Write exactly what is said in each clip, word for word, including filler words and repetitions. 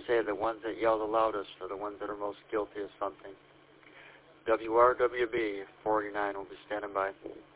say the ones that yell the loudest are the ones that are most guilty of something. W R W B four eighty-nine will be standing by.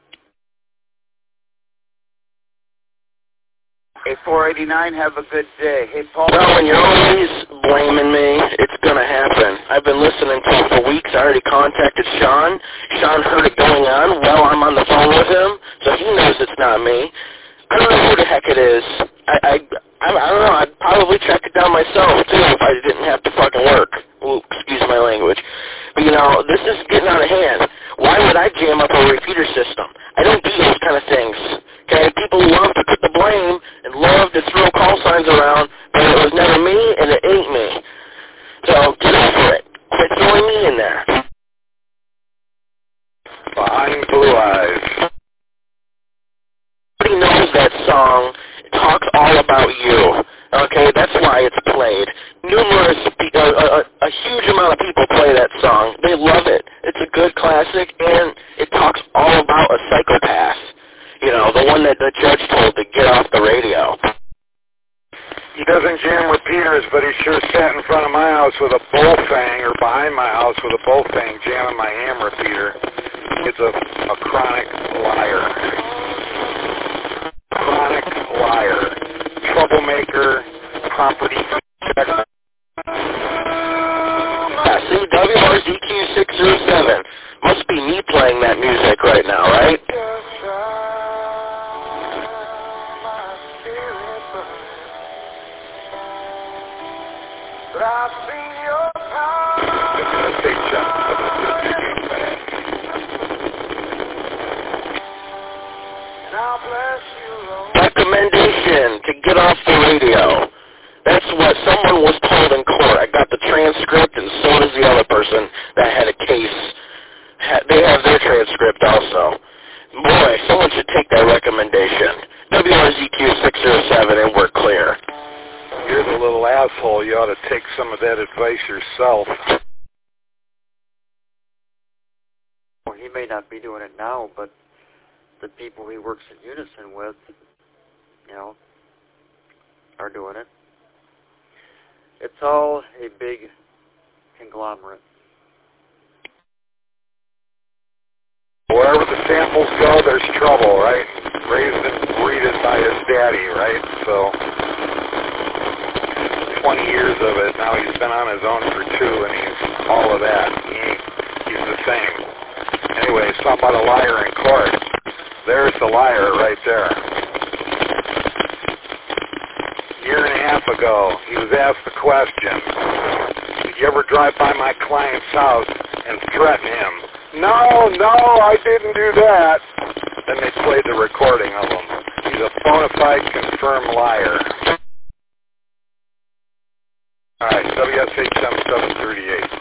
Hey, four eighty-nine, have a good day. Hey, Paul. Well, when you're always blaming me, it's going to happen. I've been listening to it for weeks. I already contacted Sean. Sean heard it going on while I'm on the phone with him, so he knows it's not me. I don't know who the heck it is. I, I, I, I don't know. I'd probably track it down myself, too, if I didn't have to fucking work. Ooh, excuse my language. But, you know, this is getting out of hand. Why would I jam up a repeater system? I don't do those kind of things. Okay? People love to put the blame and love to throw call signs around, but it was never me and it ain't me. So get over it. Quit throwing me in there. Behind Blue Eyes. Everybody knows that song. It talks all about you. Okay, that's why it's played. Numerous, uh, a, a huge amount of people play that song. They love it. It's a good classic, and it talks all about a psychopath. You know, the one that the judge told to get off the radio. He doesn't jam repeaters, but he sure sat in front of my house with a bullfang, or behind my house with a bullfang jamming my ham repeater. It's a, a chronic liar. Chronic liar. Troublemaker, property check. Yeah, see, W R Z Q six oh seven. Must be me playing that music right now, right? Recommendation to get off the radio. That's what someone was told in court. I got the transcript, and so does the other person that had a case. They have their transcript also. Boy, someone should take that recommendation. W R Z Q six oh seven, and we're clear. You're the little asshole. You ought to take some of that advice yourself. Well, he may not be doing it now, but the people he works in unison with, you know, are doing it. It's all a big conglomerate. Wherever the samples go, there's trouble, right? Raised and breeded by his daddy, right? So, twenty years of it. Now he's been on his own for two, and he's all of that. He ain't, he's the same. Anyway, something about a liar in court. There's the liar right there. A year and a half ago, he was asked the question, did you ever drive by my client's house and threaten him? No, no, I didn't do that. Then they played the recording of him. He's a bona fide confirmed liar. All right, W S H seventy-seven thirty-eight.